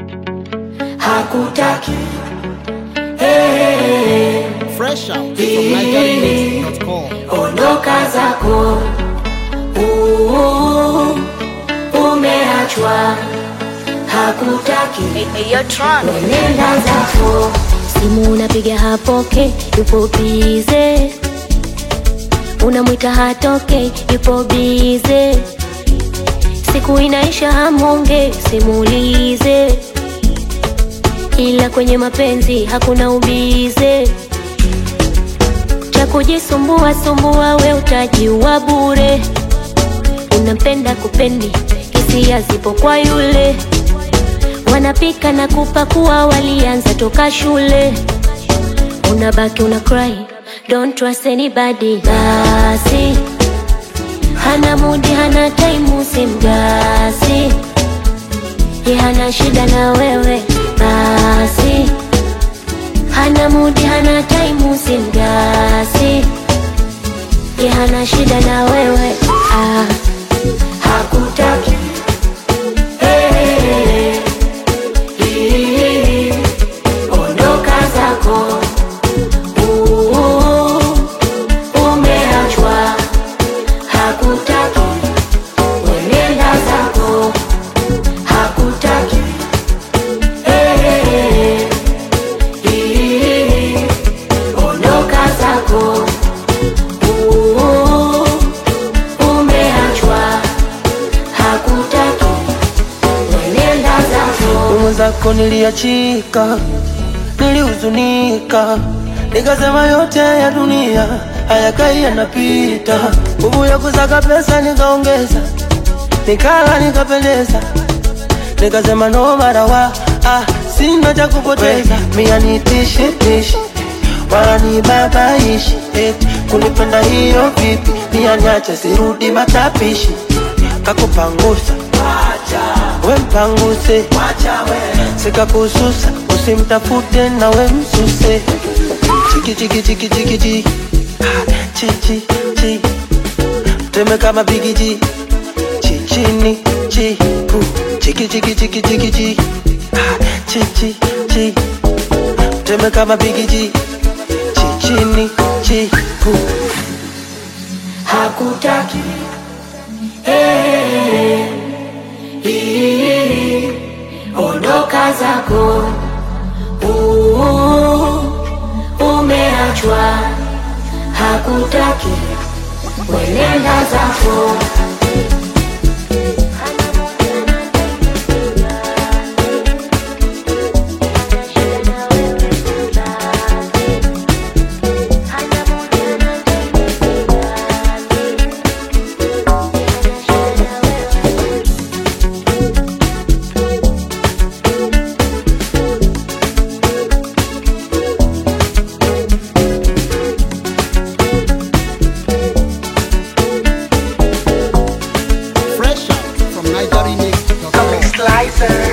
hakutaki. Fresh out from NigerianMix.com. Ondoka zako, umeachwa, hakutaki. Nenda zako. Simu unapiga hapoke, yupo bize. Unamwita hatoke, yupo bize. Siku inaisha hamonge, simulize. Ila kwenye mapenzi hakuna ubize. Cha kujisumbua sumbua we utajiwa bure. Unampenda kupendi, hisia zipo kwa yule. Wanapika na kupakua walianza toka shule. Unabaki una cry, don't trust anybody. Basi hana mudi, hana time, usimgasi. Ye hana shida na wewe. Basi hana mudi, hana time, usimgasi. Ye hana shida na wewe. Hakutaki. Ondoka zako, umeachwa, hakutaki. Nenda zako, hakutaki. Ondoka zako, umeachwa, hakutaki. Nenda zako. Umu zako niliachika, nilihuzunika, nikasema yote ya dunia hayakai yanapita. Nguvu ya kusaka pesa nikaongeza, nikala nikapendeza, nikasema no matter what, sina cha kupoteza. Mia nitishi wala nibabaishi, kunipenda hiyo vipi? Mia niache sirudi matapishi. Kakupangusa we mpanguse, sika kususa, usimtafute na we msuse. Chiki chiki chiki chiki chiki, chichi chi, teme kama bigiji, chichini chi pu. Chiki chiki chiki chiki chiki, chichi chi, teme kama bigiji, chichini chi pu. Hakutaki. Ondoka zako, umeachwa, hakutaki. Nenda zako. Fresh out from NigerianMix.com. Slicer.